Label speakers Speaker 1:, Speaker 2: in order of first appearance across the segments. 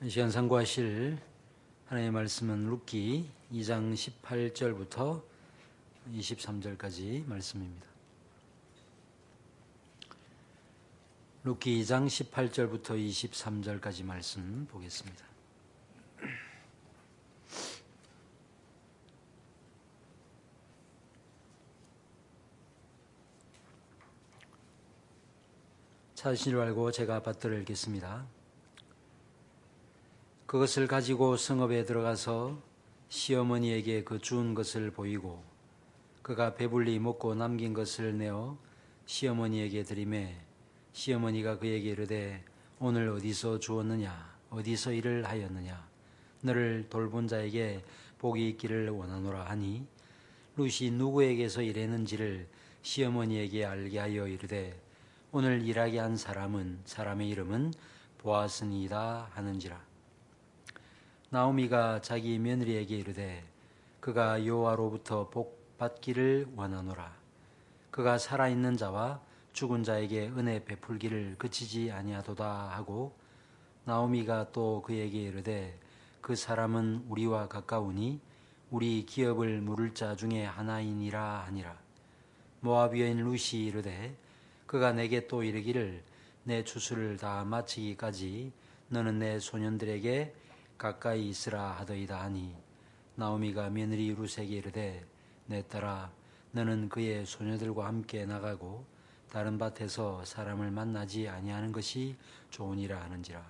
Speaker 1: 이 시간 상고하실 하나님의 말씀은 룻기 2장 18절부터 23절까지 말씀입니다. 룻기 2장 18절부터 23절까지 말씀 보겠습니다. 찾으신 줄 알고 제가 받들어 읽겠습니다. 그것을 가지고 성읍에 들어가서 시어머니에게 그 주운 것을 보이고 그가 배불리 먹고 남긴 것을 내어 시어머니에게 드리매 시어머니가 그에게 이르되 오늘 어디서 주었느냐 어디서 일을 하였느냐 너를 돌본 자에게 복이 있기를 원하노라 하니 룻이 누구에게서 일했는지를 시어머니에게 알게 하여 이르되 오늘 일하게 한 사람의 이름은 보아스니이다 하는지라. 나오미가 자기 며느리에게 이르되 그가 여호와로부터 복 받기를 원하노라. 그가 살아있는 자와 죽은 자에게 은혜 베풀기를 그치지 아니하도다 하고 나오미가 또 그에게 이르되 그 사람은 우리와 가까우니 우리 기업을 물을 자 중에 하나이니라 하니라. 모압 여인 룻이 이르되 그가 내게 또 이르기를 내 추수를 다 마치기까지 너는 내 소년들에게 가까이 있으라 하더이다 하니 나오미가 며느리 룻에게 이르되 내 딸아 너는 그의 소녀들과 함께 나가고 다른 밭에서 사람을 만나지 아니하는 것이 좋으니라 하는지라.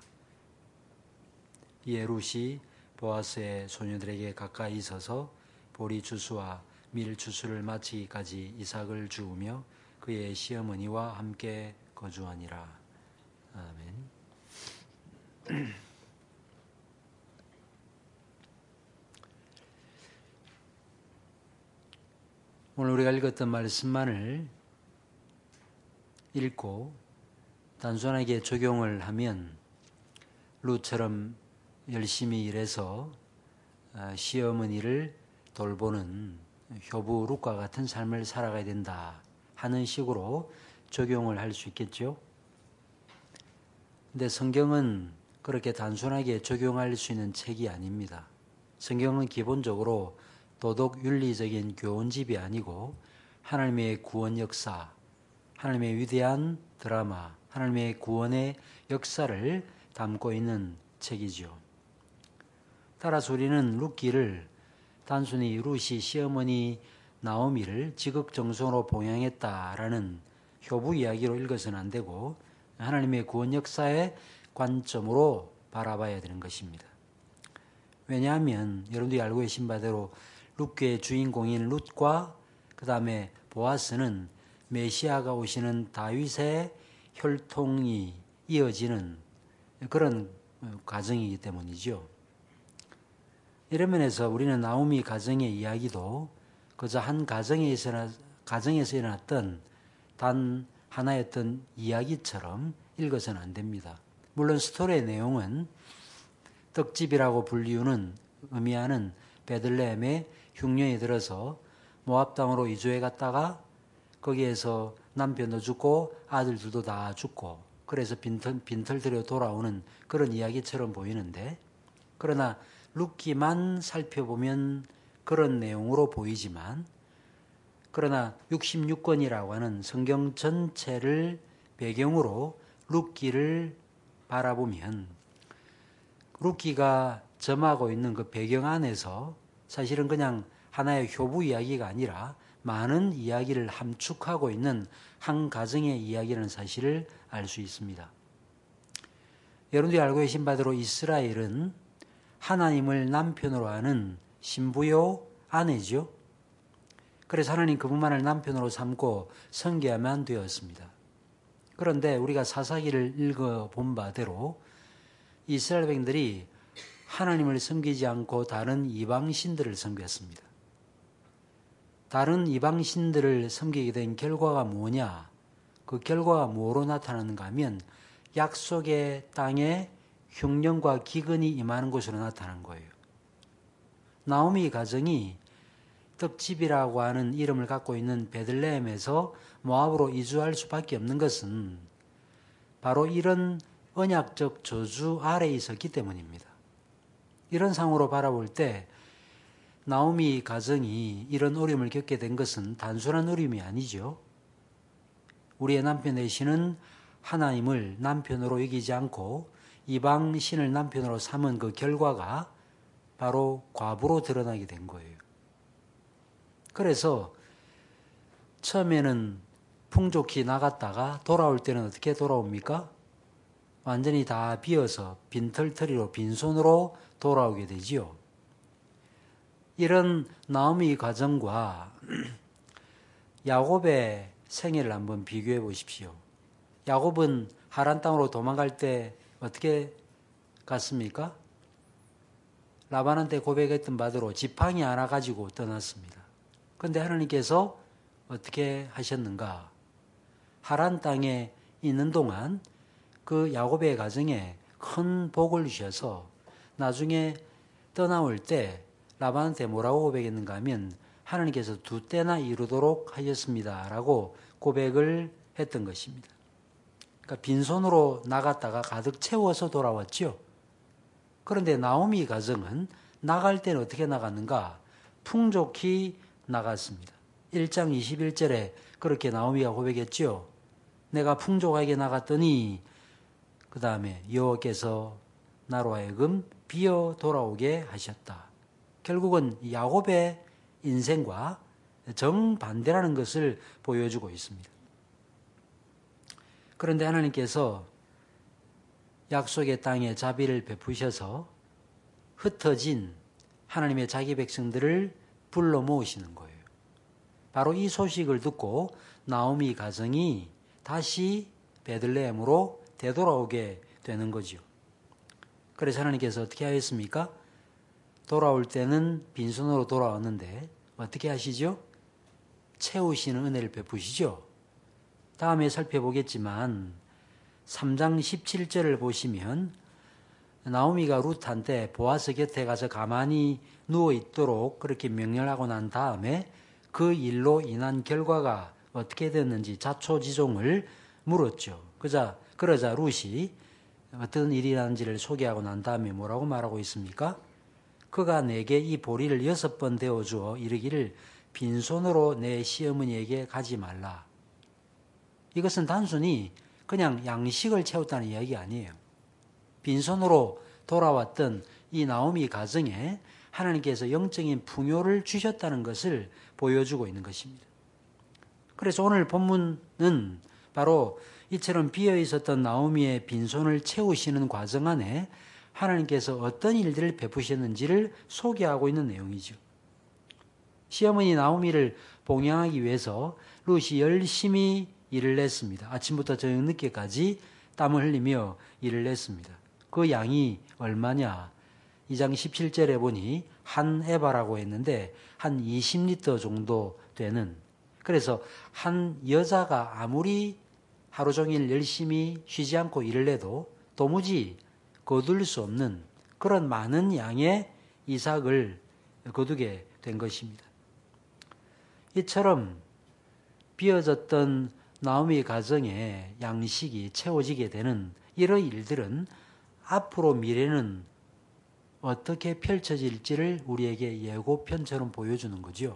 Speaker 1: 이에 룻이 보아스의 소녀들에게 가까이 있어서 보리 추수와 밀 추수를 마치기까지 이삭을 주우며 그의 시어머니와 함께 거주하니라. 아멘. 오늘 우리가 읽었던 말씀만을 읽고 단순하게 적용을 하면 룻처럼 열심히 일해서 시어머니를 돌보는 효부 룻과 같은 삶을 살아가야 된다 하는 식으로 적용을 할 수 있겠죠. 근데 성경은 그렇게 단순하게 적용할 수 있는 책이 아닙니다. 성경은 기본적으로 도덕 윤리적인 교훈집이 아니고 하나님의 구원 역사, 하나님의 위대한 드라마, 하나님의 구원의 역사를 담고 있는 책이죠. 따라서 우리는 룻기를 단순히 룻이 시어머니 나오미를 지극정성으로 봉양했다라는 효부 이야기로 읽어서는 안 되고 하나님의 구원 역사의 관점으로 바라봐야 되는 것입니다. 왜냐하면 여러분들이 알고 계신 바대로 룻기의 주인공인 룻과 그 다음에 보아스는 메시아가 오시는 다윗의 혈통이 이어지는 그런 가정이기 때문이죠. 이런 면에서 우리는 나오미 가정의 이야기도 그저 한 가정에서 일어났던 단 하나였던 이야기처럼 읽어서는 안 됩니다. 물론 스토리의 내용은 떡집이라고 의미하는 베들레헴의 흉년이 들어서 모압 땅으로 이주해 갔다가 거기에서 남편도 죽고 아들들도 다 죽고 그래서 빈털터리로 돌아오는 그런 이야기처럼 보이는데 그러나 룻기만 살펴보면 그런 내용으로 보이지만 그러나 66권이라고 하는 성경 전체를 배경으로 룻기를 바라보면 룻기가 점하고 있는 그 배경 안에서 사실은 그냥 하나의 효부 이야기가 아니라 많은 이야기를 함축하고 있는 한 가정의 이야기라는 사실을 알 수 있습니다. 여러분들이 알고 계신 바대로 이스라엘은 하나님을 남편으로 하는 신부요 아내죠. 그래서 하나님 그분만을 남편으로 삼고 섬겨야만 되었습니다. 그런데 우리가 사사기를 읽어본 바대로 이스라엘 백성들이 하나님을 섬기지 않고 다른 이방신들을 섬겼습니다. 다른 이방신들을 섬기게 된 결과가 뭐냐? 그 결과가 뭐로 나타나는가 하면 약속의 땅에 흉년과 기근이 임하는 것으로 나타난 거예요. 나오미 가정이 떡집이라고 하는 이름을 갖고 있는 베들레헴에서 모압으로 이주할 수밖에 없는 것은 바로 이런 언약적 저주 아래에 있었기 때문입니다. 이런 상황으로 바라볼 때 나오미 가정이 이런 어려움을 겪게 된 것은 단순한 어려움이 아니죠. 우리의 남편 내시는 하나님을 남편으로 여기지 않고 이방 신을 남편으로 삼은 그 결과가 바로 과부로 드러나게 된 거예요. 그래서 처음에는 풍족히 나갔다가 돌아올 때는 어떻게 돌아옵니까? 완전히 다 비어서 빈털터리로 빈손으로 돌아오게 되지요. 이런 나오미 가정과 야곱의 생애를 한번 비교해 보십시오. 야곱은 하란 땅으로 도망갈 때 어떻게 갔습니까? 라반한테 고백했던 바대로 지팡이 하나 가지고 떠났습니다. 그런데 하나님께서 어떻게 하셨는가? 하란 땅에 있는 동안 그 야곱의 가정에 큰 복을 주셔서 나중에 떠나올 때 라반한테 뭐라고 고백했는가 하면 하나님께서 2때나 이루도록 하셨습니다 라고 고백을 했던 것입니다. 그러니까 빈손으로 나갔다가 가득 채워서 돌아왔죠. 그런데 나오미 가정은 나갈 때는 어떻게 나갔는가? 풍족히 나갔습니다. 1장 21절에 그렇게 나오미가 고백했죠. 내가 풍족하게 나갔더니 그 다음에 여호와께서 나로 하여금 비어 돌아오게 하셨다. 결국은 야곱의 인생과 정반대라는 것을 보여주고 있습니다. 그런데 하나님께서 약속의 땅에 자비를 베푸셔서 흩어진 하나님의 자기 백성들을 불러 모으시는 거예요. 바로 이 소식을 듣고 나오미 가정이 다시 베들레헴으로 되돌아오게 되는 거죠. 그래서 하나님께서 어떻게 하셨습니까? 돌아올 때는 빈손으로 돌아왔는데 어떻게 하시죠? 채우시는 은혜를 베푸시죠. 다음에 살펴보겠지만 3장 17절을 보시면 나오미가 룻한테 보아스 곁에 가서 가만히 누워있도록 그렇게 명령하고 난 다음에 그 일로 인한 결과가 어떻게 됐는지 자초지종을 물었죠. 그러자 룻이 어떤 일이 일어난지를 소개하고 난 다음에 뭐라고 말하고 있습니까? 그가 내게 이 보리를 6번 데워주어 이르기를 빈손으로 내 시어머니에게 가지 말라. 이것은 단순히 그냥 양식을 채웠다는 이야기 아니에요. 빈손으로 돌아왔던 이 나오미 가정에 하나님께서 영적인 풍요를 주셨다는 것을 보여주고 있는 것입니다. 그래서 오늘 본문은 바로 이처럼 비어 있었던 나오미의 빈손을 채우시는 과정 안에 하나님께서 어떤 일들을 베푸셨는지를 소개하고 있는 내용이죠. 시어머니 나오미를 봉양하기 위해서 룻이 열심히 일을 했습니다. 아침부터 저녁 늦게까지 땀을 흘리며 일을 했습니다. 그 양이 얼마냐? 2장 17절에 보니 한 에바라고 했는데 한 20리터 정도 되는, 그래서 한 여자가 아무리 하루 종일 열심히 쉬지 않고 일을 해도 도무지 거둘 수 없는 그런 많은 양의 이삭을 거두게 된 것입니다. 이처럼 비어졌던 나오미 가정의 양식이 채워지게 되는 이런 일들은 앞으로 미래는 어떻게 펼쳐질지를 우리에게 예고편처럼 보여주는 거죠.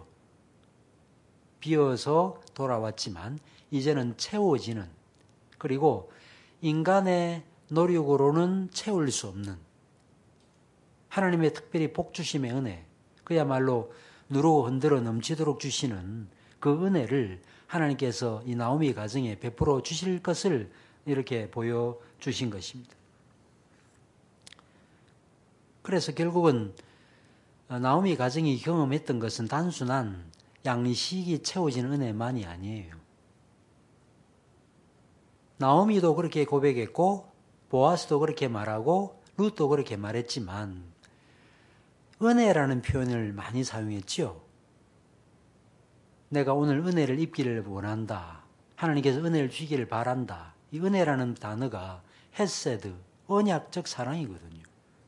Speaker 1: 비어서 돌아왔지만 이제는 채워지는, 그리고 인간의 노력으로는 채울 수 없는 하나님의 특별히 복주심의 은혜, 그야말로 누르고 흔들어 넘치도록 주시는 그 은혜를 하나님께서 이 나오미 가정에 베풀어 주실 것을 이렇게 보여주신 것입니다. 그래서 결국은 나오미 가정이 경험했던 것은 단순한 양식이 채워지는 은혜만이 아니에요. 나오미도 그렇게 고백했고 보아스도 그렇게 말하고 룻도 그렇게 말했지만 은혜라는 표현을 많이 사용했죠. 내가 오늘 은혜를 입기를 원한다. 하나님께서 은혜를 주기를 바란다. 이 은혜라는 단어가 헤세드, 언약적 사랑이거든요.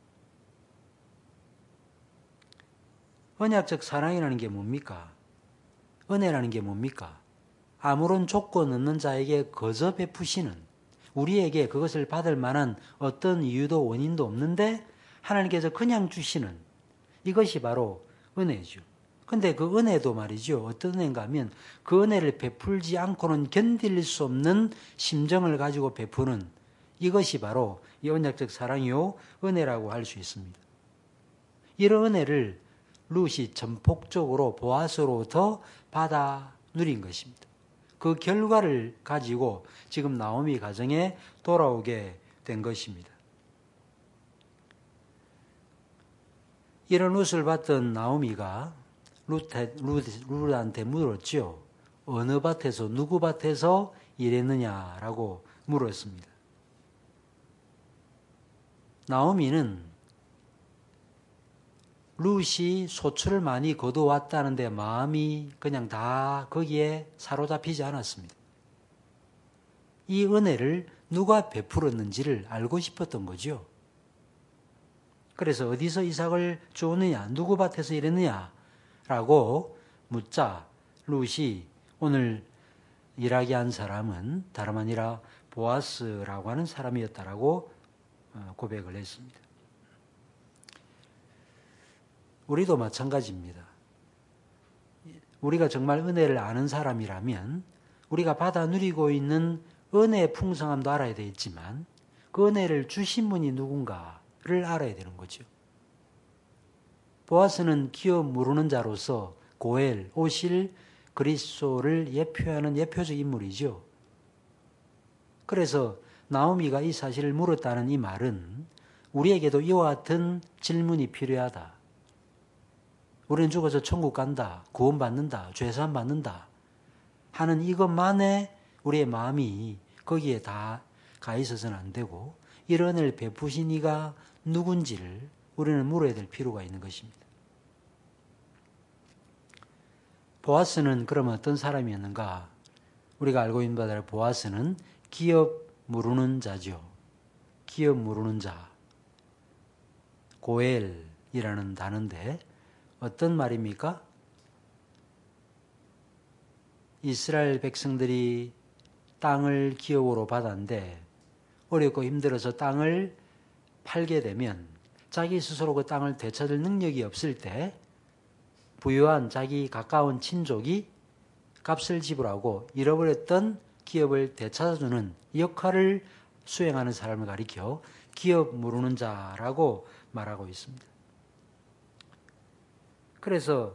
Speaker 1: 언약적 사랑이라는 게 뭡니까? 은혜라는 게 뭡니까? 아무런 조건 없는 자에게 거저 베푸시는, 우리에게 그것을 받을 만한 어떤 이유도 원인도 없는데 하나님께서 그냥 주시는 이것이 바로 은혜죠. 근데 그 은혜도 말이죠. 어떤 은혜인가 하면 그 은혜를 베풀지 않고는 견딜 수 없는 심정을 가지고 베푸는 이것이 바로 이 언약적 사랑이요 은혜라고 할 수 있습니다. 이런 은혜를 룻이 전폭적으로 보아스로부터 받아 누린 것입니다. 그 결과를 가지고 지금 나오미 가정에 돌아오게 된 것입니다. 이런 룻을 받던 나오미가 룻한테 물었죠. 어느 밭에서 누구 밭에서 일했느냐라고 물었습니다. 나오미는 룻이 소출을 많이 거두어왔다는데 마음이 그냥 다 거기에 사로잡히지 않았습니다. 이 은혜를 누가 베풀었는지를 알고 싶었던 거죠. 그래서 어디서 이삭을 주었느냐, 누구 밭에서 일했느냐 라고 묻자 룻이 오늘 일하게 한 사람은 다름 아니라 보아스라고 하는 사람이었다라고 고백을 했습니다. 우리도 마찬가지입니다. 우리가 정말 은혜를 아는 사람이라면 우리가 받아 누리고 있는 은혜의 풍성함도 알아야 되겠지만 그 은혜를 주신 분이 누군가를 알아야 되는 거죠. 보아스는 기업 모르는 자로서 고엘, 오실, 그리스도를 예표하는 예표적 인물이죠. 그래서 나오미가 이 사실을 물었다는 이 말은 우리에게도 이와 같은 질문이 필요하다. 우리는 죽어서 천국 간다, 구원받는다, 죄사함 받는다 하는 이것만에 우리의 마음이 거기에 다 가 있어서는 안 되고 이런 은혜를 베푸신 이가 누군지를 우리는 물어야 될 필요가 있는 것입니다. 보아스는 그러면 어떤 사람이었는가? 우리가 알고 있는 바대로 보아스는 기업 모르는 자죠. 기업 모르는 자. 고엘이라는 단어인데 어떤 말입니까? 이스라엘 백성들이 땅을 기업으로 받았는데 어렵고 힘들어서 땅을 팔게 되면 자기 스스로 그 땅을 되찾을 능력이 없을 때 부유한 자기 가까운 친족이 값을 지불하고 잃어버렸던 기업을 되찾아주는 역할을 수행하는 사람을 가리켜 기업 모르는 자라고 말하고 있습니다. 그래서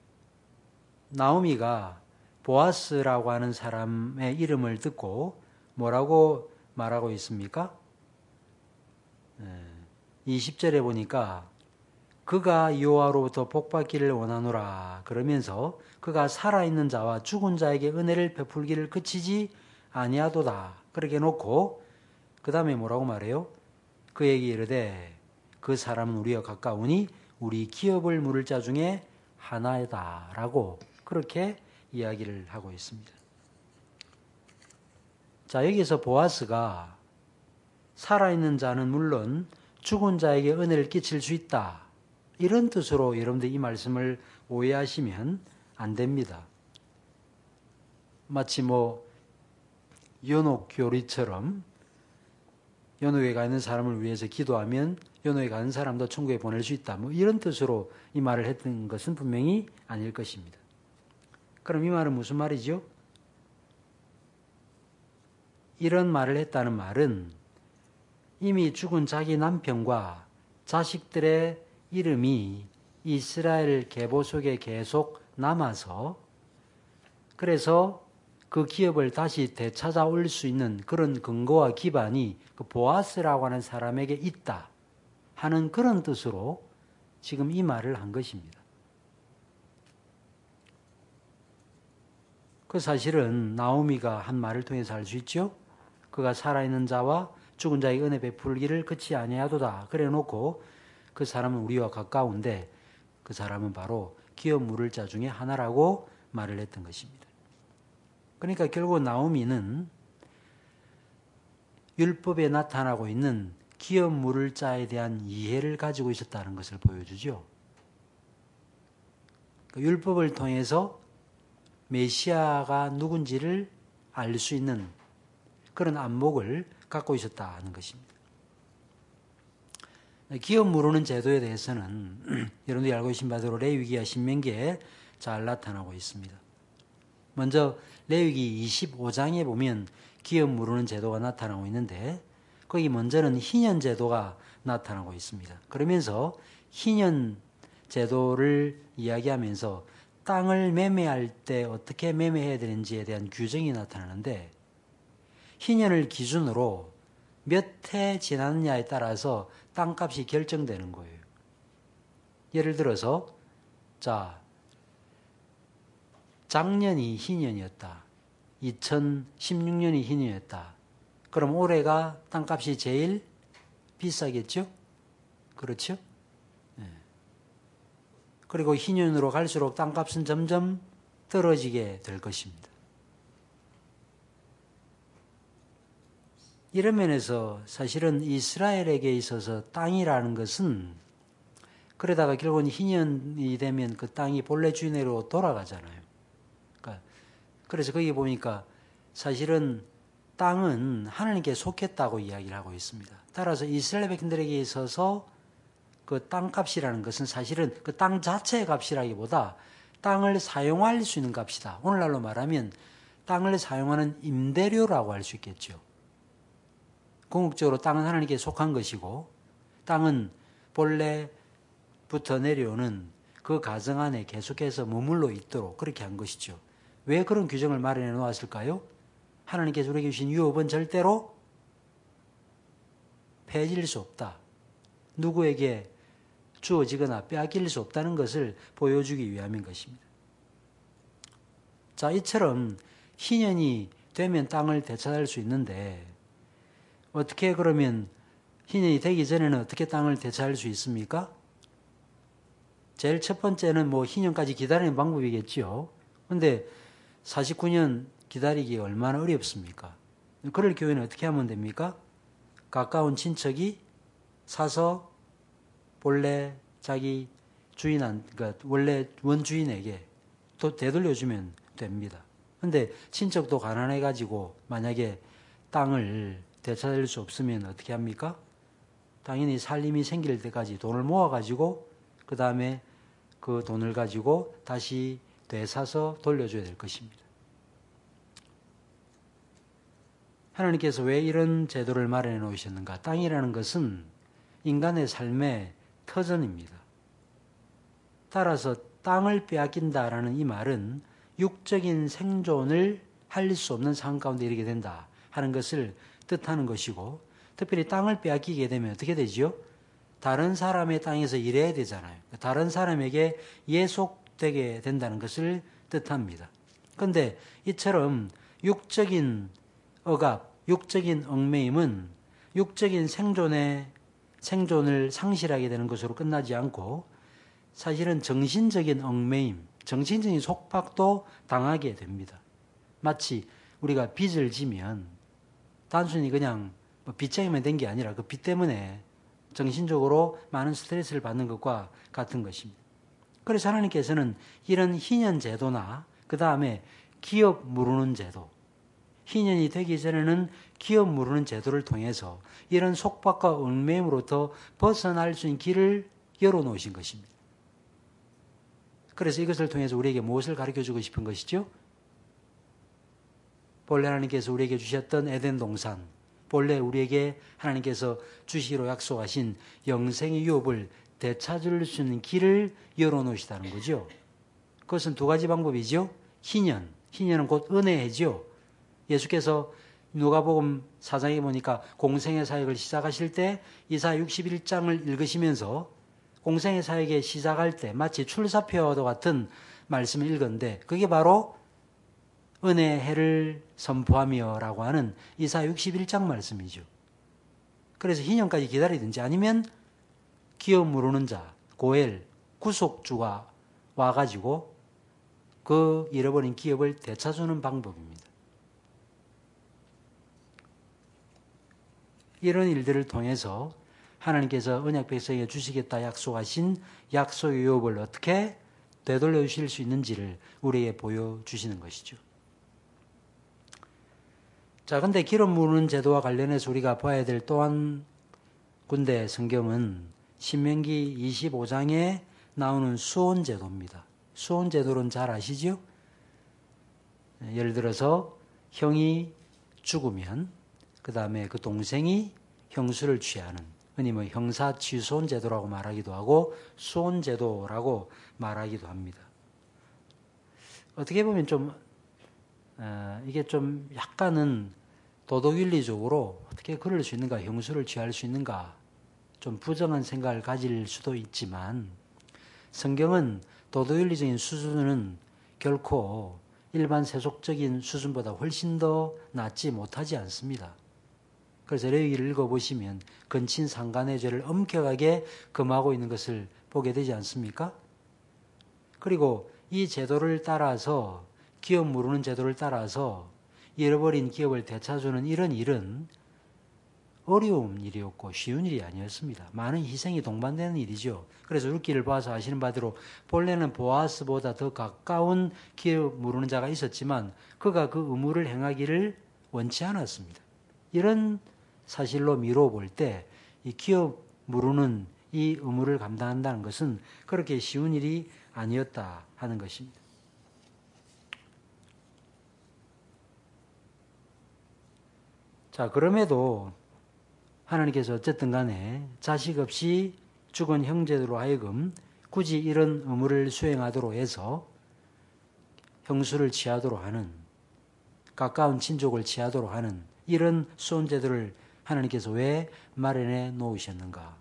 Speaker 1: 나오미가 보아스라고 하는 사람의 이름을 듣고 뭐라고 말하고 있습니까? 20절에 보니까 그가 여호와로부터 복받기를 원하노라 그러면서 그가 살아있는 자와 죽은 자에게 은혜를 베풀기를 그치지 아니하도다 그렇게 놓고 그 다음에 뭐라고 말해요? 그에게 이르되 그 사람은 우리와 가까우니 우리 기업을 물을 자 중에 하나이다 라고 그렇게 이야기를 하고 있습니다. 자, 여기서 보아스가 살아있는 자는 물론 죽은 자에게 은혜를 끼칠 수 있다 이런 뜻으로 여러분들 이 말씀을 오해하시면 안 됩니다. 마치 연옥 교리처럼 연옥에 가 있는 사람을 위해서 기도하면 연옥에 가는 사람도 천국에 보낼 수 있다. 이런 뜻으로 이 말을 했던 것은 분명히 아닐 것입니다. 그럼 이 말은 무슨 말이죠? 이런 말을 했다는 말은 이미 죽은 자기 남편과 자식들의 이름이 이스라엘 계보 속에 계속 남아서 그래서 그 기업을 다시 되찾아올 수 있는 그런 근거와 기반이 그 보아스라고 하는 사람에게 있다 하는 그런 뜻으로 지금 이 말을 한 것입니다. 그 사실은 나오미가 한 말을 통해서 알 수 있죠. 그가 살아있는 자와 죽은 자의 은혜 베풀기를 그치 아니하도다 그래 놓고 그 사람은 우리와 가까운데 그 사람은 바로 기업 물을 자 중에 하나라고 말을 했던 것입니다. 그러니까 결국 나오미는 율법에 나타나고 있는 기업 물을 자에 대한 이해를 가지고 있었다는 것을 보여주죠. 율법을 통해서 메시아가 누군지를 알 수 있는 그런 안목을 갖고 있었다는 것입니다. 기업 무르는 제도에 대해서는 여러분들이 알고 계신 바대로 레위기와 신명기에 잘 나타나고 있습니다. 먼저 레위기 25장에 보면 기업 무르는 제도가 나타나고 있는데 거기 먼저는 희년 제도가 나타나고 있습니다. 그러면서 희년 제도를 이야기하면서 땅을 매매할 때 어떻게 매매해야 되는지에 대한 규정이 나타나는데 희년을 기준으로 몇 해 지났느냐에 따라서 땅값이 결정되는 거예요. 예를 들어서 작년이 희년이었다. 2016년이 희년이었다. 그럼 올해가 땅값이 제일 비싸겠죠? 그렇죠? 네. 그리고 희년으로 갈수록 땅값은 점점 떨어지게 될 것입니다. 이런 면에서 사실은 이스라엘에게 있어서 땅이라는 것은 그러다가 결국은 희년이 되면 그 땅이 본래 주인으로 돌아가잖아요. 그래서 거기 보니까 사실은 땅은 하나님께 속했다고 이야기를 하고 있습니다. 따라서 이스라엘 백성들에게 있어서 그 땅값이라는 것은 사실은 그 땅 자체의 값이라기보다 땅을 사용할 수 있는 값이다. 오늘날로 말하면 땅을 사용하는 임대료라고 할 수 있겠죠. 궁극적으로 땅은 하나님께 속한 것이고 땅은 본래부터 내려오는 그 가정 안에 계속해서 머물러 있도록 그렇게 한 것이죠. 왜 그런 규정을 마련해 놓았을까요? 하나님께서 우리에게 주신 유업은 절대로 폐해질 수 없다. 누구에게 주어지거나 빼앗길 수 없다는 것을 보여주기 위함인 것입니다. 자, 이처럼 희년이 되면 땅을 되찾을 수 있는데 어떻게 그러면 희년이 되기 전에는 어떻게 땅을 되찾을 수 있습니까? 제일 첫 번째는 희년까지 기다리는 방법이겠죠. 그런데 49년 기다리기 얼마나 어렵습니까? 그럴 경우에는 어떻게 하면 됩니까? 가까운 친척이 사서 본래 자기 그러니까 원래 원주인에게 또 되돌려주면 됩니다. 그런데 친척도 가난해가지고 만약에 땅을 되찾을 수 없으면 어떻게 합니까? 당연히 살림이 생길 때까지 돈을 모아가지고 그 다음에 그 돈을 가지고 다시 되사서 돌려줘야 될 것입니다. 하나님께서 왜 이런 제도를 마련해 놓으셨는가? 땅이라는 것은 인간의 삶의 터전입니다. 따라서 땅을 빼앗긴다라는 이 말은 육적인 생존을 할 수 없는 상황 가운데 이르게 된다 하는 것을 뜻하는 것이고 특별히 땅을 빼앗기게 되면 어떻게 되죠? 다른 사람의 땅에서 일해야 되잖아요. 다른 사람에게 예속되게 된다는 것을 뜻합니다. 그런데 이처럼 육적인 억압, 육적인 얽매임은 육적인 생존을 상실하게 되는 것으로 끝나지 않고 사실은 정신적인 얽매임, 정신적인 속박도 당하게 됩니다. 마치 우리가 빚을 지면 단순히 그냥 빚쟁이만 된 게 아니라 그 빚 때문에 정신적으로 많은 스트레스를 받는 것과 같은 것입니다. 그래서 하나님께서는 이런 희년 제도나 그 다음에 기업 무르는 제도, 희년이 되기 전에는 기업 무르는 제도를 통해서 이런 속박과 얽매임으로부터 벗어날 수 있는 길을 열어놓으신 것입니다. 그래서 이것을 통해서 우리에게 무엇을 가르쳐주고 싶은 것이죠? 본래 하나님께서 우리에게 주셨던 에덴 동산, 본래 우리에게 하나님께서 주시기로 약속하신 영생의 유업을 되찾을 수 있는 길을 열어놓으시다는 거죠. 그것은 두 가지 방법이죠. 희년은 곧 은혜죠. 예수께서 누가복음 4장에 보니까 공생의 사역을 시작하실 때 이사야 61장을 읽으시면서 공생의 사역에 시작할 때 마치 출사표와도 같은 말씀을 읽었는데 그게 바로 은혜의 해를 선포하며 라고 하는 이사야 61장 말씀이죠. 그래서 희년까지 기다리든지 아니면 기업 무르는 자, 고엘, 구속주가 와가지고 그 잃어버린 기업을 되찾는 방법입니다. 이런 일들을 통해서 하나님께서 언약 백성에게 주시겠다 약속하신 약속의 유업을 어떻게 되돌려 주실 수 있는지를 우리에게 보여주시는 것이죠. 자, 근데 기름 부는 제도와 관련해서 우리가 봐야 될 또 한 군데 성경은 신명기 25장에 나오는 수혼 제도입니다. 수혼 제도는 잘 아시죠? 예를 들어서 형이 죽으면 그 다음에 그 동생이 형수를 취하는, 흔히 뭐 형사 취소혼 제도라고 말하기도 하고 수혼 제도라고 말하기도 합니다. 어떻게 보면 좀 이게 좀 약간은 도덕윤리적으로 어떻게 그럴 수 있는가, 형수를 취할 수 있는가, 좀 부정한 생각을 가질 수도 있지만 성경은 도덕윤리적인 수준은 결코 일반 세속적인 수준보다 훨씬 더 낮지 못하지 않습니다. 그래서 레위기를 읽어보시면 근친상간의 죄를 엄격하게 금하고 있는 것을 보게 되지 않습니까? 그리고 이 제도를 따라서, 기업 무르는 제도를 따라서 잃어버린 기업을 되찾아주는 이런 일은 어려운 일이었고 쉬운 일이 아니었습니다. 많은 희생이 동반되는 일이죠. 그래서 룻기를 봐서 아시는 바대로 본래는 보아스보다 더 가까운 기업 무르는 자가 있었지만 그가 그 의무를 행하기를 원치 않았습니다. 이런 사실로 미루어 볼 때 이 기업 무르는 이 의무를 감당한다는 것은 그렇게 쉬운 일이 아니었다 하는 것입니다. 자, 그럼에도 하나님께서 어쨌든 간에 자식 없이 죽은 형제들로 하여금 굳이 이런 의무를 수행하도록 해서 형수를 취하도록 하는, 가까운 친족을 취하도록 하는 이런 수혼제도를 하나님께서 왜 마련해 놓으셨는가?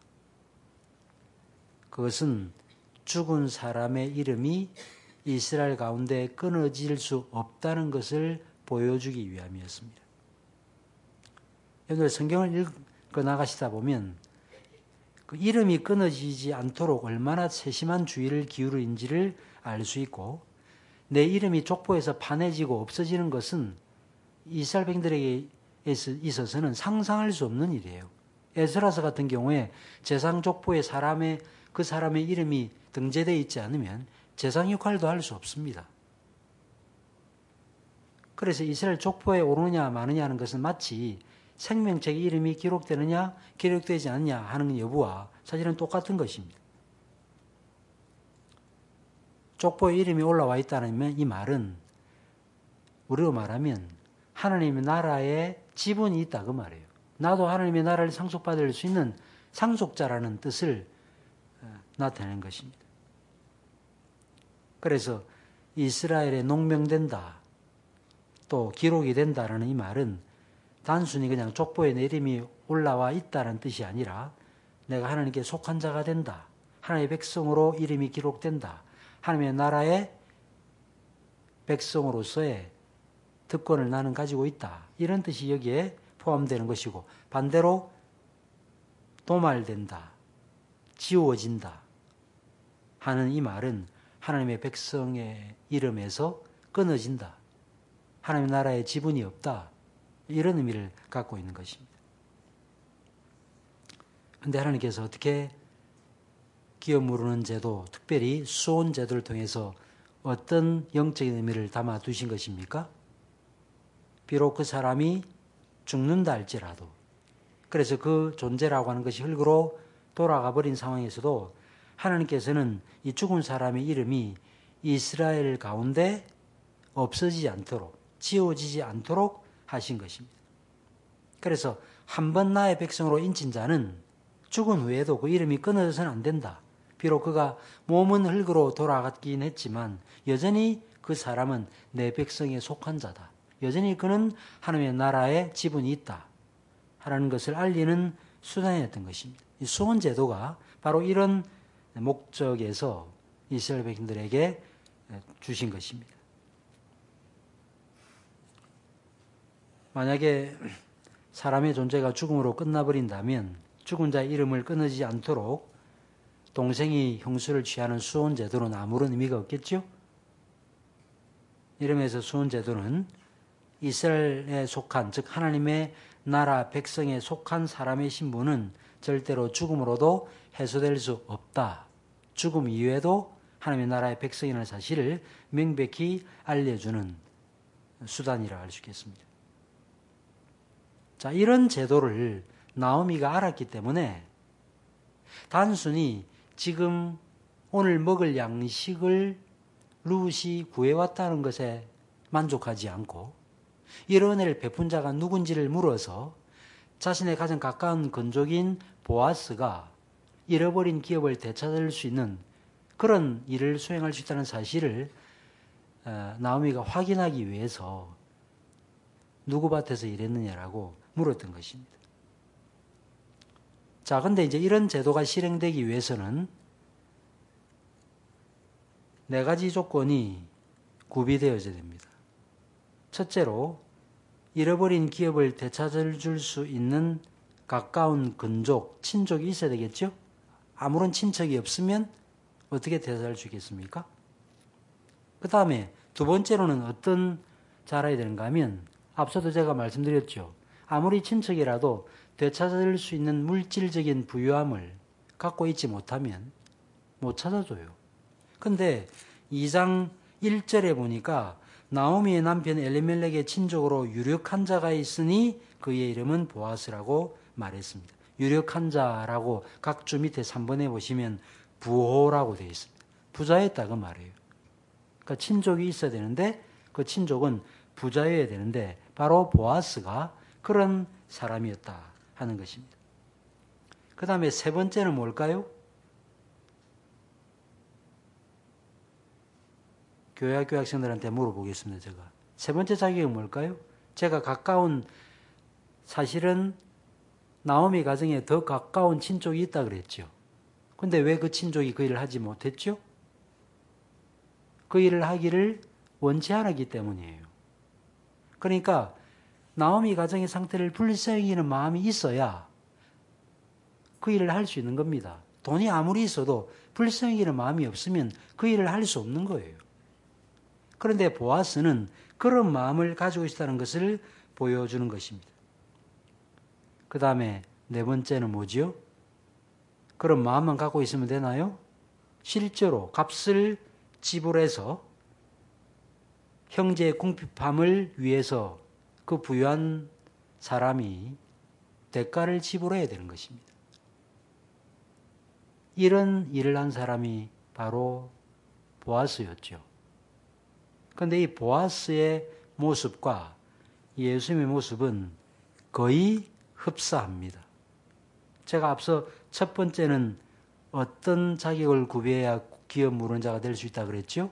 Speaker 1: 그것은 죽은 사람의 이름이 이스라엘 가운데 끊어질 수 없다는 것을 보여주기 위함이었습니다. 여러분들 성경을 읽어 나가시다 보면 그 이름이 끊어지지 않도록 얼마나 세심한 주의를 기울인지를 알 수 있고, 내 이름이 족보에서 판해지고 없어지는 것은 이스라엘 백성들에게 있어서는 상상할 수 없는 일이에요. 에스라서 같은 경우에 제상 족보에 그 사람의 이름이 등재되어 있지 않으면 제상 역할도 할 수 없습니다. 그래서 이스라엘 족보에 오르느냐 마느냐 하는 것은 마치 생명책에 이름이 기록되느냐 기록되지 않느냐 하는 여부와 사실은 똑같은 것입니다. 족보에 이름이 올라와 있다는 이 말은 우리로 말하면 하나님의 나라에 지분이 있다 그 말이에요. 나도 하나님의 나라를 상속받을 수 있는 상속자라는 뜻을 나타내는 것입니다. 그래서 이스라엘에 농명된다, 또 기록이 된다라는 이 말은 단순히 그냥 족보에 내 이름이 올라와 있다는 뜻이 아니라 내가 하나님께 속한 자가 된다, 하나님의 백성으로 이름이 기록된다, 하나님의 나라의 백성으로서의 특권을 나는 가지고 있다, 이런 뜻이 여기에 포함되는 것이고, 반대로 도말된다, 지워진다 하는 이 말은 하나님의 백성의 이름에서 끊어진다, 하나님의 나라에 지분이 없다, 이런 의미를 갖고 있는 것입니다. 그런데 하나님께서 어떻게 기업 무르는 제도, 특별히 수혼 제도를 통해서 어떤 영적인 의미를 담아 두신 것입니까? 비록 그 사람이 죽는다 할지라도, 그래서 그 존재라고 하는 것이 흙으로 돌아가 버린 상황에서도 하나님께서는 이 죽은 사람의 이름이 이스라엘 가운데 없어지지 않도록, 지워지지 않도록 하신 것입니다. 그래서 한 번 나의 백성으로 인친 자는 죽은 후에도 그 이름이 끊어져서는 안 된다. 비록 그가 몸은 흙으로 돌아갔긴 했지만 여전히 그 사람은 내 백성에 속한 자다. 여전히 그는 하나님의 나라에 지분이 있다 하라는 것을 알리는 수단이었던 것입니다. 이 수혼 제도가 바로 이런 목적에서 이스라엘 백성들에게 주신 것입니다. 만약에 사람의 존재가 죽음으로 끝나버린다면 죽은 자의 이름을 끊어지지 않도록 동생이 형수를 취하는 수혼 제도는 아무런 의미가 없겠죠? 이러면서 수혼 제도는 이스라엘에 속한, 즉 하나님의 나라 백성에 속한 사람의 신분은 절대로 죽음으로도 해소될 수 없다. 죽음 이후에도 하나님의 나라의 백성이라는 사실을 명백히 알려주는 수단이라 할 수 있겠습니다. 자, 이런 제도를 나오미가 알았기 때문에 단순히 지금 오늘 먹을 양식을 룻이 구해왔다는 것에 만족하지 않고 이런 은혜를 베푼 자가 누군지를 물어서 자신의 가장 가까운 건족인 보아스가 잃어버린 기업을 되찾을 수 있는 그런 일을 수행할 수 있다는 사실을 나오미가 확인하기 위해서 누구 밭에서 일했느냐라고 물었던 것입니다. 자, 근데 이제 이런 제도가 실행되기 위해서는 네 가지 조건이 구비되어져야 됩니다. 첫째로 잃어버린 기업을 되찾아줄 수 있는 가까운 근족, 친족이 있어야 되겠죠? 아무런 친척이 없으면 어떻게 되찾을 수 있겠습니까? 그 다음에 두 번째로는 어떤 자라야 되는가 하면 앞서도 제가 말씀드렸죠. 아무리 친척이라도 되찾을 수 있는 물질적인 부유함을 갖고 있지 못하면 못 찾아줘요. 근데 2장 1절에 보니까 나오미의 남편 엘리멜렉의 친족으로 유력한 자가 있으니 그의 이름은 보아스라고 말했습니다. 유력한 자라고 각 주 밑에 3번에 보시면 부호라고 되어 있습니다. 부자였다 그 말이에요. 그러니까 친족이 있어야 되는데 그 친족은 부자여야 되는데 바로 보아스가 그런 사람이었다 하는 것입니다. 그 다음에 세 번째는 뭘까요? 교회학교 학생들한테 물어보겠습니다. 제가. 세 번째 자격은 뭘까요? 제가 가까운 사실은 나오미 가정에 더 가까운 친족이 있다 그랬죠. 근데 왜 그 친족이 그 일을 하지 못했죠? 그 일을 하기를 원치 않았기 때문이에요. 그러니까 나오미 가정의 상태를 불쌍히 여기는 마음이 있어야 그 일을 할 수 있는 겁니다. 돈이 아무리 있어도 불쌍히 여기는 마음이 없으면 그 일을 할 수 없는 거예요. 그런데 보아스는 그런 마음을 가지고 있다는 것을 보여주는 것입니다. 그 다음에 네 번째는 뭐지요? 그런 마음만 갖고 있으면 되나요? 실제로 값을 지불해서 형제의 궁핍함을 위해서 그 부유한 사람이 대가를 지불해야 되는 것입니다. 이런 일을 한 사람이 바로 보아스였죠. 그런데 이 보아스의 모습과 예수님의 모습은 거의 흡사합니다. 제가 앞서 첫 번째는 어떤 자격을 구비해야 기업 무론자가 될 수 있다 그랬죠?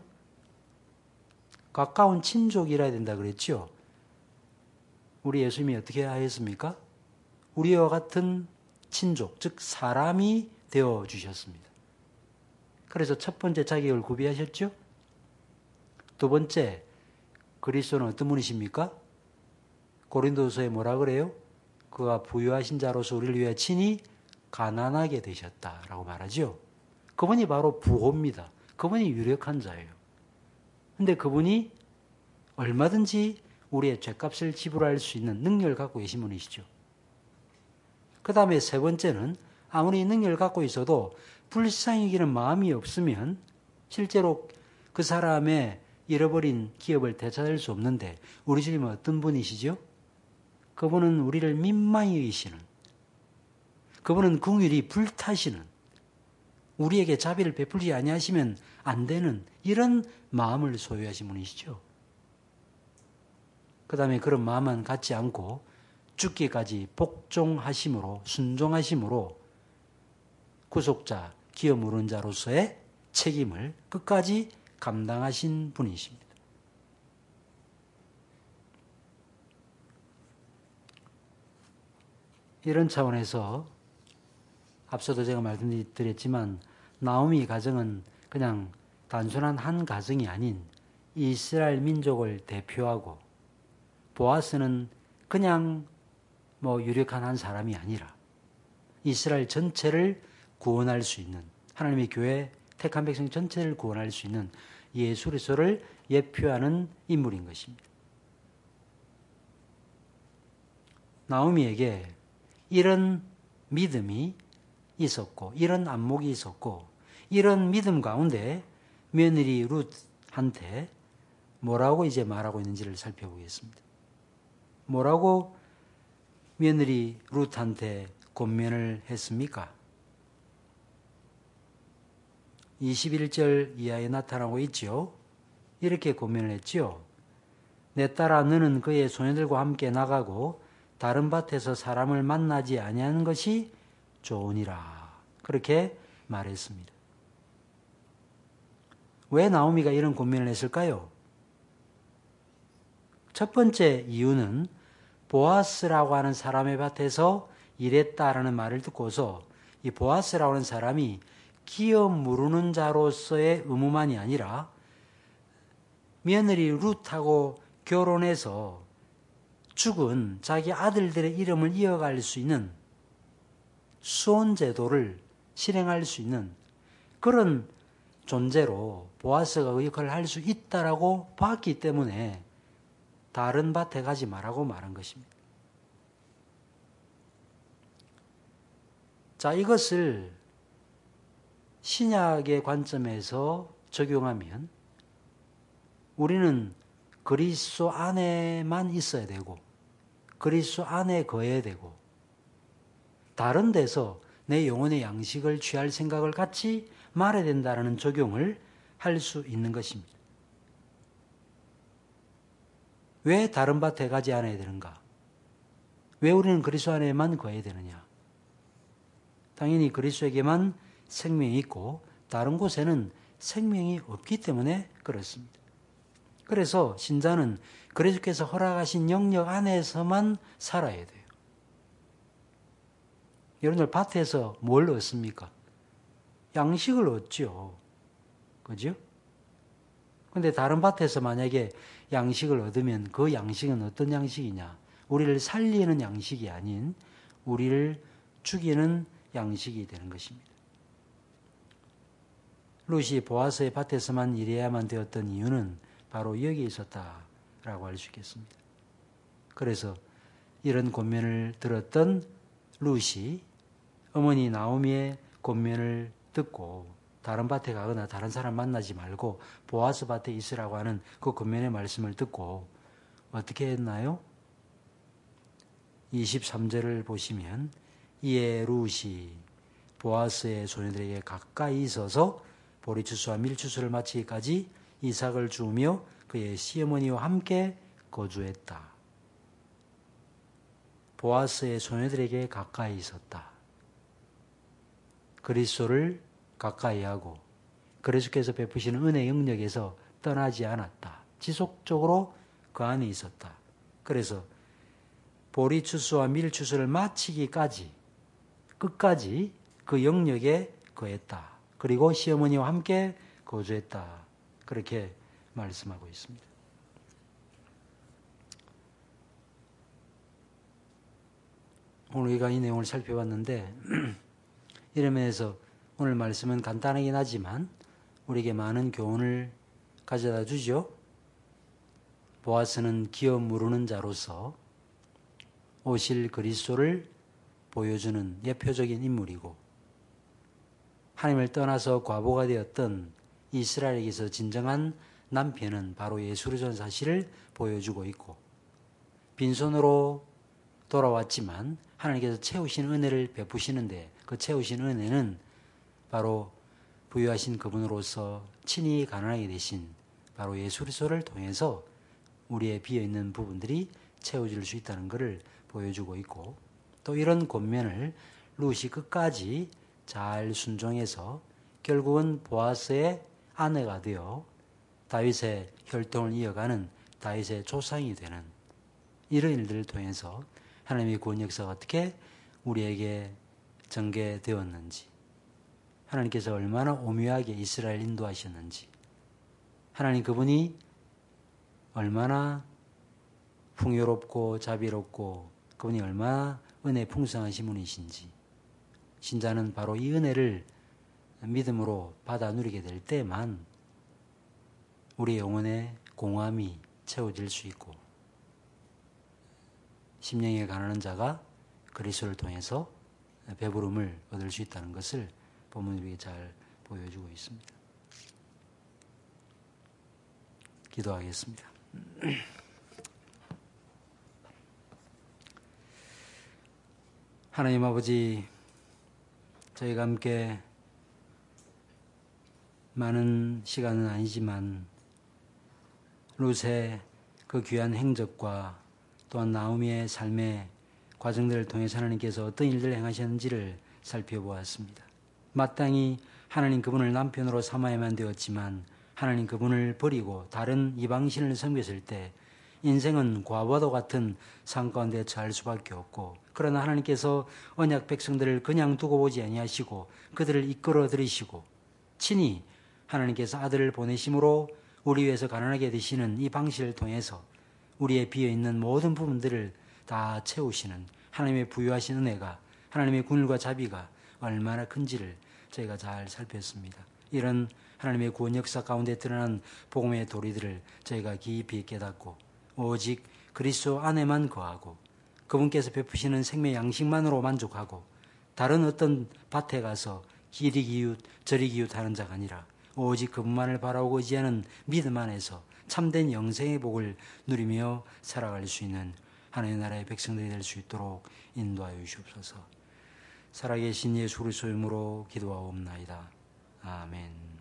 Speaker 1: 가까운 친족이라야 된다 그랬죠? 우리 예수님이 어떻게 하였습니까? 우리와 같은 친족, 즉 사람이 되어 주셨습니다. 그래서 첫 번째 자격을 구비하셨죠? 두 번째, 그리스도는 어떤 분이십니까? 고린도서에 뭐라 그래요? 그가 부유하신 자로서 우리를 위하여 친히 가난하게 되셨다라고 말하죠. 그분이 바로 부호입니다. 그분이 유력한 자예요. 근데 그분이 얼마든지 우리의 죄값을 지불할 수 있는 능력을 갖고 계신 분이시죠. 그 다음에 세 번째는 아무리 능력을 갖고 있어도 불쌍히 여기는 마음이 없으면 실제로 그 사람의 잃어버린 기업을 되찾을 수 없는데 우리 주님은 어떤 분이시죠? 그분은 우리를 민망히 여기시는, 그분은 긍휼이 불타시는, 우리에게 자비를 베풀지 아니하시면 안 되는 이런 마음을 소유하신 분이시죠. 그 다음에 그런 마음만 갖지 않고 죽기까지 복종하심으로, 순종하심으로 구속자, 기업 물은 자로서의 책임을 끝까지 감당하신 분이십니다. 이런 차원에서 앞서도 제가 말씀드렸지만 나오미 가정은 그냥 단순한 한 가정이 아닌 이스라엘 민족을 대표하고 보아스는 그냥 유력한 한 사람이 아니라 이스라엘 전체를 구원할 수 있는 하나님의 교회 택한 백성 전체를 구원할 수 있는 예수 그리스도를 예표하는 인물인 것입니다. 나오미에게 이런 믿음이 있었고 이런 안목이 있었고 이런 믿음 가운데 며느리 룻한테 뭐라고 이제 말하고 있는지를 살펴보겠습니다. 뭐라고 며느리 룻한테 권면을 했습니까? 21절 이하에 나타나고 있죠. 이렇게 권면을 했죠. 내 딸아, 너는 그의 소녀들과 함께 나가고 다른 밭에서 사람을 만나지 아니하는 것이 좋으니라. 그렇게 말했습니다. 왜 나오미가 이런 권면을 했을까요? 첫 번째 이유는 보아스라고 하는 사람의 밭에서 일했다라는 말을 듣고서 이 보아스라고 하는 사람이 기업 무르는 자로서의 의무만이 아니라 며느리 룻하고 결혼해서 죽은 자기 아들들의 이름을 이어갈 수 있는 수혼 제도를 실행할 수 있는 그런 존재로 보아스가 그 역할을 할 수 있다라고 봤기 때문에 다른 밭에 가지 말라고 말한 것입니다. 자, 이것을 신약의 관점에서 적용하면 우리는 그리스도 안에만 있어야 되고 그리스도 안에 거해야 되고 다른 데서 내 영혼의 양식을 취할 생각을 갖지 말아야 된다는 적용을 할 수 있는 것입니다. 왜 다른 밭에 가지 않아야 되는가? 왜 우리는 그리스도 안에만 거해야 되느냐? 당연히 그리스도에게만 생명이 있고 다른 곳에는 생명이 없기 때문에 그렇습니다. 그래서 신자는 그리스도께서 허락하신 영역 안에서만 살아야 돼요. 여러분들 밭에서 뭘 얻습니까? 양식을 얻죠. 그죠? 근데 다른 밭에서 만약에 양식을 얻으면 그 양식은 어떤 양식이냐? 우리를 살리는 양식이 아닌 우리를 죽이는 양식이 되는 것입니다. 룻이 보아스의 밭에서만 일해야만 되었던 이유는 바로 여기에 있었다라고 할 수 있겠습니다. 그래서 이런 권면을 들었던 룻이 어머니 나오미의 권면을 듣고 다른 밭에 가거나 다른 사람 만나지 말고 보아스 밭에 있으라고 하는 그 권면의 말씀을 듣고 어떻게 했나요? 23절을 보시면 이에 룻이 보아스의 소녀들에게 가까이 있어서 보리추수와 밀추수를 마치기까지 이삭을 주우며 그의 시어머니와 함께 거주했다. 보아스의 소녀들에게 가까이 있었다. 그리스도를 가까이 하고 그리스도께서 베푸시는 은혜 영역에서 떠나지 않았다. 지속적으로 그 안에 있었다. 그래서 보리추수와 밀추수를 마치기까지 끝까지 그 영역에 거했다. 그리고 시어머니와 함께 거주했다. 그렇게 말씀하고 있습니다. 오늘 우리가 이 내용을 살펴봤는데 이런 면에서 오늘 말씀은 간단하긴 하지만 우리에게 많은 교훈을 가져다 주죠. 보아스는 기업 무르는 자로서 오실 그리스도를 보여주는 예표적인 인물이고 하나님을 떠나서 과부가 되었던 이스라엘에게서 진정한 남편은 바로 예수라는 사실을 보여주고 있고 빈손으로 돌아왔지만 하나님께서 채우신 은혜를 베푸시는데 그 채우신 은혜는 바로 부유하신 그분으로서 친히 가난하게 되신 바로 예수 그리스도를 통해서 우리의 비어있는 부분들이 채워질 수 있다는 것을 보여주고 있고 또 이런 권면을 룻이 끝까지 잘 순종해서 결국은 보아스의 아내가 되어 다윗의 혈통을 이어가는 다윗의 조상이 되는 이런 일들을 통해서 하나님의 구원 역사가 어떻게 우리에게 전개되었는지 하나님께서 얼마나 오묘하게 이스라엘 인도하셨는지 하나님 그분이 얼마나 풍요롭고 자비롭고 그분이 얼마나 은혜 풍성하신 분이신지 신자는 바로 이 은혜를 믿음으로 받아 누리게 될 때만 우리 영혼의 공허함이 채워질 수 있고 심령에 가난한 자가 그리스도를 통해서 배부름을 얻을 수 있다는 것을 본문이 우리에게 잘 보여주고 있습니다. 기도하겠습니다. 하나님 아버지, 저희가 함께 많은 시간은 아니지만 룻의 그 귀한 행적과 또한 나오미의 삶의 과정들을 통해서 하나님께서 어떤 일들을 행하셨는지를 살펴보았습니다. 마땅히 하나님 그분을 남편으로 삼아야만 되었지만 하나님 그분을 버리고 다른 이방신을 섬겼을 때 인생은 과부하도 같은 상황 가운데 처할 수밖에 없고, 그러나 하나님께서 언약 백성들을 그냥 두고 보지 아니하시고 그들을 이끌어 들이시고 친히 하나님께서 아들을 보내심으로 우리 위해서 가난하게 되시는 이 방식을 통해서 우리의 비어있는 모든 부분들을 다 채우시는 하나님의 부유하신 은혜가, 하나님의 긍휼과 자비가 얼마나 큰지를 저희가 잘 살폈습니다. 이런 하나님의 구원 역사 가운데 드러난 복음의 도리들을 저희가 깊이 깨닫고 오직 그리스도 안에만 거하고 그분께서 베푸시는 생명 양식만으로 만족하고 다른 어떤 밭에 가서 이리 기웃 저리 기웃 하는 자가 아니라 오직 그분만을 바라보고 의지하는 믿음 안에서 참된 영생의 복을 누리며 살아갈 수 있는 하나님의 나라의 백성들이 될 수 있도록 인도하여 주시옵소서. 살아계신 예수 그리스도의 이름으로 기도하옵나이다. 아멘.